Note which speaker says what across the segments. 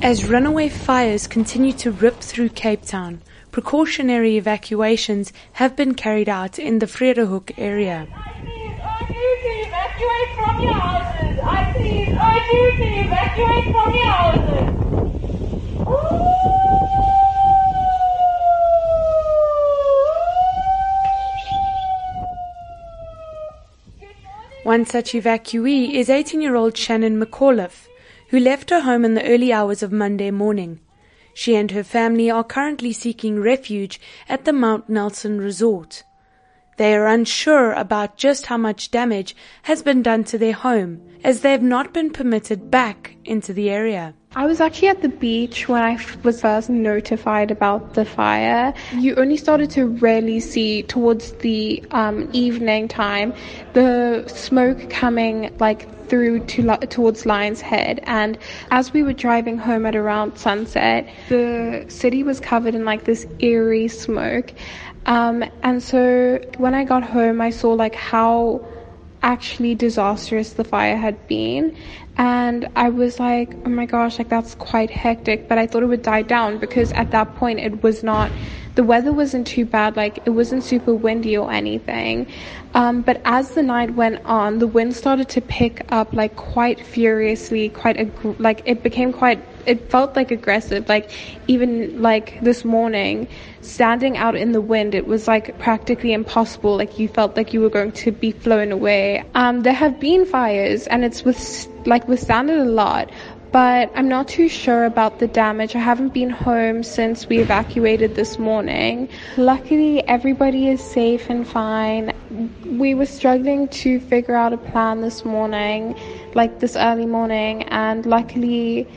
Speaker 1: As runaway fires continue to rip through Cape Town, precautionary evacuations have been carried out in the Vredehuk area.
Speaker 2: I need you to evacuate from your houses. I please urge you to evacuate from your houses.
Speaker 1: One such evacuee is 18-year-old Shannon McAuliffe, who left her home in the early hours of Monday morning. She and her family are currently seeking refuge at the Mount Nelson Resort. They are unsure about just how much damage has been done to their home, as they have not been permitted back into the area.
Speaker 3: I was actually at the beach when I was first notified about the fire. You only started to really see towards the evening time the smoke coming through towards Lion's Head, and as we were driving home at around sunset, the city was covered in this eerie smoke, and so when I got home I saw how actually disastrous the fire had been, and I was like, oh my gosh, that's quite hectic. But I thought it would die down, because at that point the weather wasn't too bad, it wasn't super windy or anything. But as the night went on, the wind started to pick up quite furiously, it felt aggressive. Even this morning, standing out in the wind, it was practically impossible. You felt you were going to be flown away. There have been fires, and it's withstanded a lot, but I'm not too sure about the damage. I haven't been home since we evacuated this morning. Luckily, everybody is safe and fine. We were struggling to figure out a plan this morning, this early morning, and luckily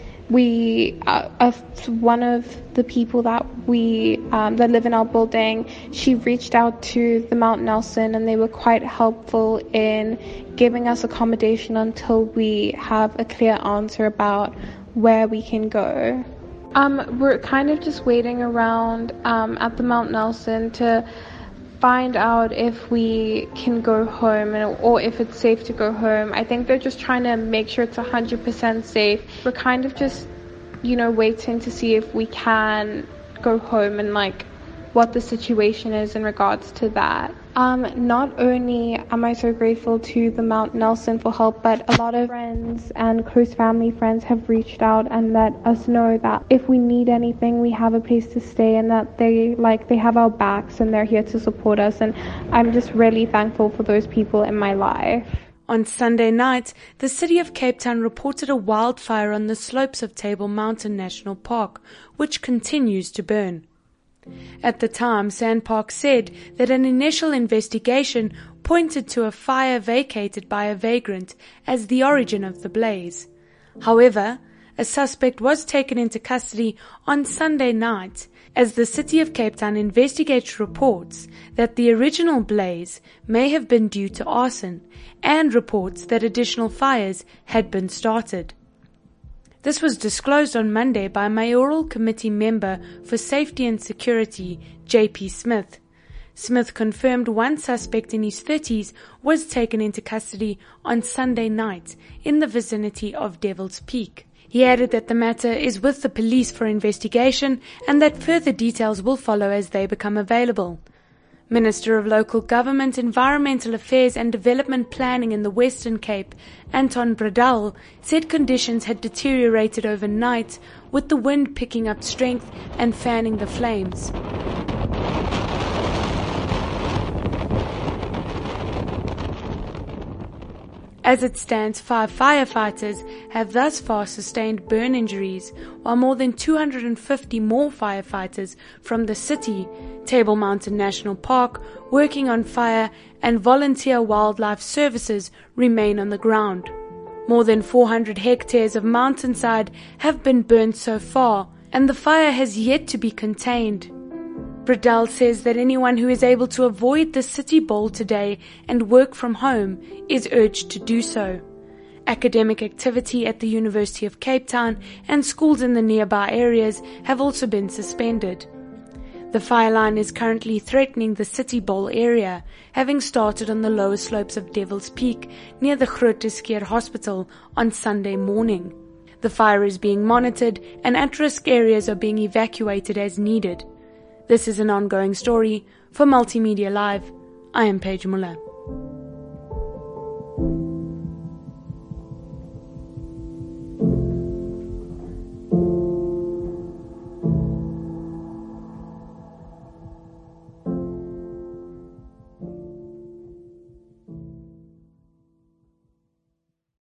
Speaker 3: one of the people that that live in our building, she reached out to the Mount Nelson, and they were quite helpful in giving us accommodation until we have a clear answer about where we can go. We're kind of just waiting around at the Mount Nelson to find out if we can go home or if it's safe to go home. I think they're just trying to make sure it's 100% safe. We're kind of just, waiting to see if we can go home and what the situation is in regards to that. Not only am I so grateful to the Mount Nelson for help, but a lot of friends and close family friends have reached out and let us know that if we need anything, we have a place to stay, and that they have our backs and they're here to support us. And I'm just really thankful for those people in my life.
Speaker 1: On Sunday night, the city of Cape Town reported a wildfire on the slopes of Table Mountain National Park, which continues to burn. At the time, SANParks said that an initial investigation pointed to a fire vacated by a vagrant as the origin of the blaze. However, a suspect was taken into custody on Sunday night as the city of Cape Town investigates reports that the original blaze may have been due to arson, and reports that additional fires had been started. This was disclosed on Monday by Mayoral Committee member for Safety and Security, J.P. Smith. Smith confirmed one suspect in his 30s was taken into custody on Sunday night in the vicinity of Devil's Peak. He added that the matter is with the police for investigation and that further details will follow as they become available. Minister of Local Government, Environmental Affairs and Development Planning in the Western Cape, Anton Bradal, said conditions had deteriorated overnight, with the wind picking up strength and fanning the flames. As it stands, 5 firefighters have thus far sustained burn injuries, while more than 250 more firefighters from the city, Table Mountain National Park, working on fire, and volunteer wildlife services remain on the ground. More than 400 hectares of mountainside have been burned so far, and the fire has yet to be contained. Bradal says that anyone who is able to avoid the City Bowl today and work from home is urged to do so. Academic activity at the University of Cape Town and schools in the nearby areas have also been suspended. The fire line is currently threatening the City Bowl area, having started on the lower slopes of Devil's Peak near the Groote Schuur Hospital on Sunday morning. The fire is being monitored and at-risk areas are being evacuated as needed. This is an ongoing story. For Multimedia Live, I am Paige Muller.